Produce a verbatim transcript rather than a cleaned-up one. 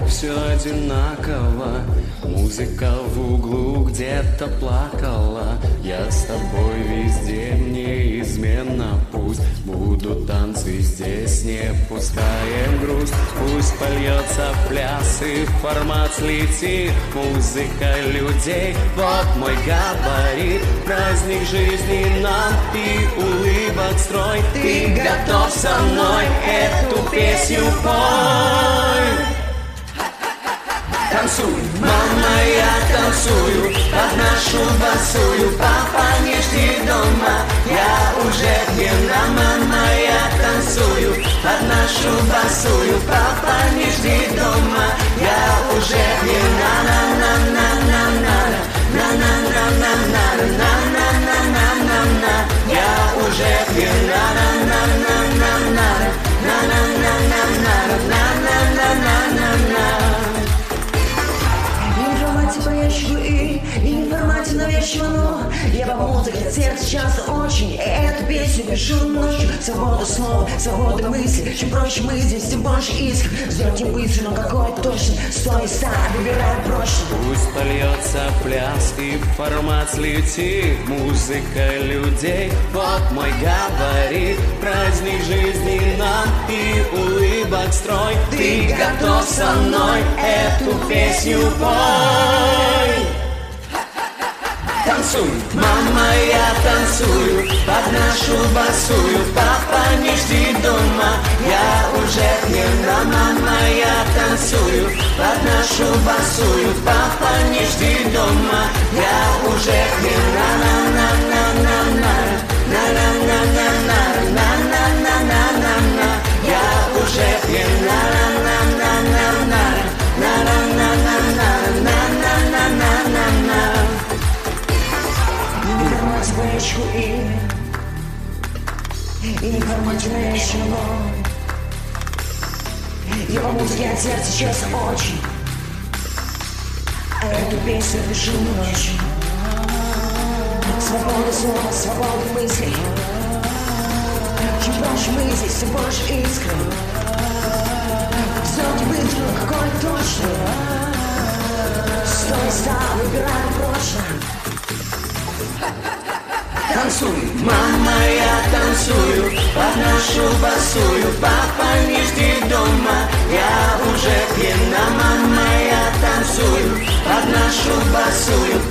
все одинаково. Музыка в углу где-то плакала. Я с тобой везде неизменно. Пусть будут танцы здесь, не пускаем грусть. Пусть польется пляс и формат слетит. Музыка людей, вот мой габарит. Праздник жизни нам и улыбок строй. Ты готов со мной эту песню пой? Танцуй, мама, я танцую под нашу басую. Папа, не жди дома, я уже пьяна. Мама, я танцую под нашу басую. Папа, не жди дома, я уже пьяна. На-на-на-на-на-на, на-на-на-на-на-на-на-на-на-на. Я уже пьяна. На-на-на-на-на-на, на-на-на-на-на-на-на-на-на. Навязчиво и, и не в формате навязчиво, но я по музыке сердце часто очень. И эту песню пишу ночью. Свобода слова, свобода мысли. Чем проще мы здесь, тем больше искр. Сделать не быстро, но какой точно. Стой и сам, выбирай прочно. Пусть польется пляс и формат слетит. Музыка людей, вот мой габарит. Праздник жизни нам и улыбок строй. Ты готов со мной эту песню пой? Танцуй, мама, я танцую под нашу басую. Папа, не жди дома, я уже пьяна. Мама, я танцую под нашу басую. Папа, не жди дома, я уже пьяна. На-на-на-на-на, на-на-на-на-на, на-на-на-на-на-на. Я уже пьяна. На-на-на-на-на, на-на-на-на-на, на-на-на-на-на. Не в формате боечку и И не в формате навязчивого. Я по музыке от сердца честно очень. А эту песню пишу ночью. Свобода слова, свобода мыслей. Чем больше мы здесь, тем больше искры. Сделать быстро, но какой точно. Стой, стал, выбирай прочно. Танцуй, мама, я танцую под нашу басую. Папа, не жди дома, я уже пьяна. Мама, я танцую под нашу басую.